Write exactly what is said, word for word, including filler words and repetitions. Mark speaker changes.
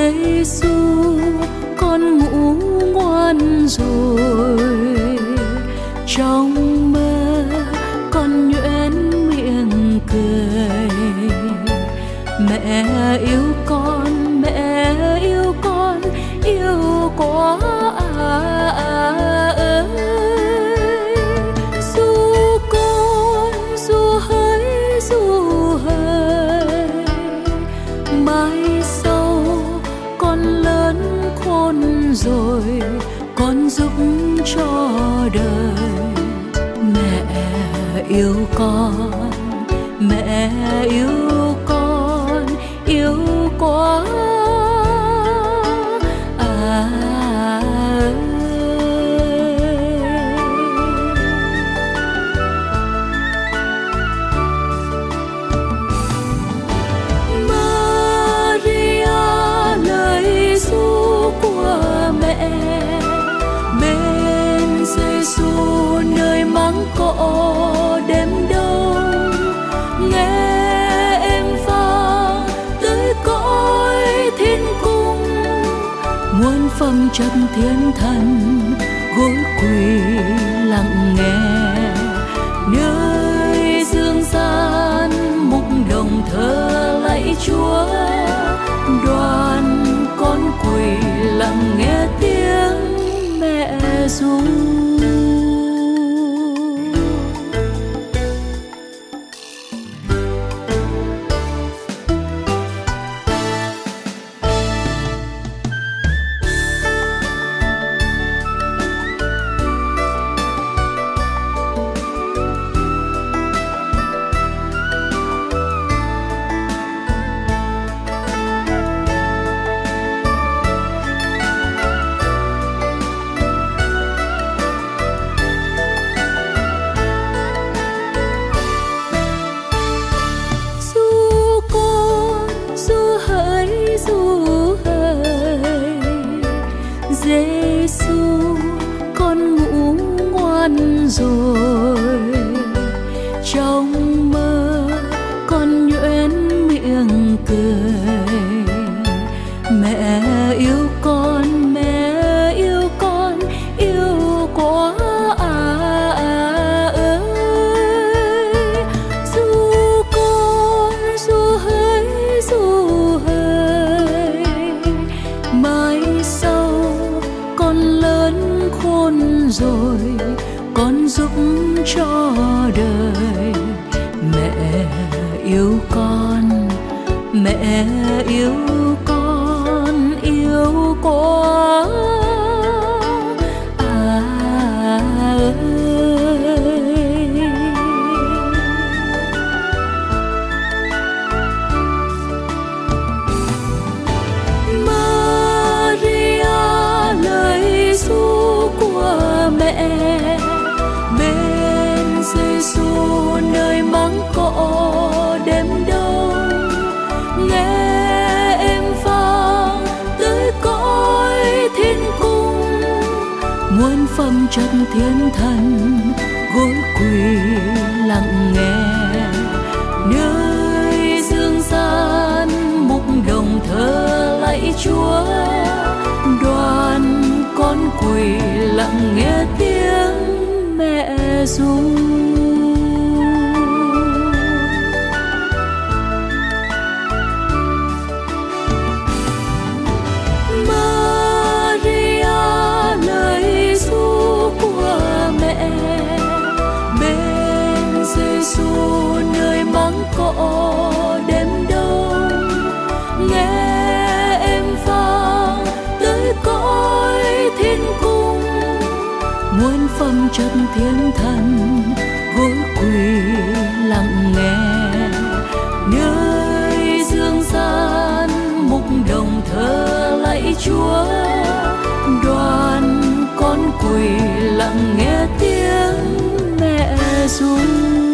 Speaker 1: Giêsu, con ngủ ngoan rồi, trong mơ con nhuyễn miệng cười. Mẹ yêu con, mẹ yêu con, yêu quá à ơi. Dù con, dù hỡi, dù hỡi, mai sau con lớn khôn rồi, con giúp cho đời. Mẹ yêu con, mẹ yêu con, yêu quá à ơi. Maria lời ru của mẹ, bên Giêsu nơi máng cỏ đêm đông, nghe em vang tới cõi thiên cung. Muôn phẩm chất thiên thần gối quỳ lặng nghe, nơi dương gian mục đồng thờ lạy Chúa. Đoàn con quỳ lặng nghe tiếng mẹ ru. Giêsu, con ngủ ngoan rồi, trong mơ con nhuyễn miệng cười. Mẹ yêu con, mẹ yêu con, yêu quá à ơi. Dù con, dù hỡi, dù hỡi, mai sau con lớn khôn rồi, con giúp cho đời. Mẹ yêu con, mẹ yêu con, yêu quá à ơi. Mẹ bên Giêsu nơi máng cỏ đêm đông, nghe em vang tới cõi thiên cung. Muôn phẩm chất thiên thần gối quỳ lặng nghe, nơi dương gian mục đồng thờ lạy Chúa. Đoàn con quỳ lặng nghe tiếng mẹ ru. Maria lời ru của mẹ, bên Giêsu nơi máng cỏ đêm đông, nghe em vang tới cõi thiên cung. Muôn phẩm chất thiên thần gối quỳ lặng nghe, nơi dương gian mục đồng thờ lạy Chúa. Đoàn con quỳ lặng nghe tiếng mẹ ru.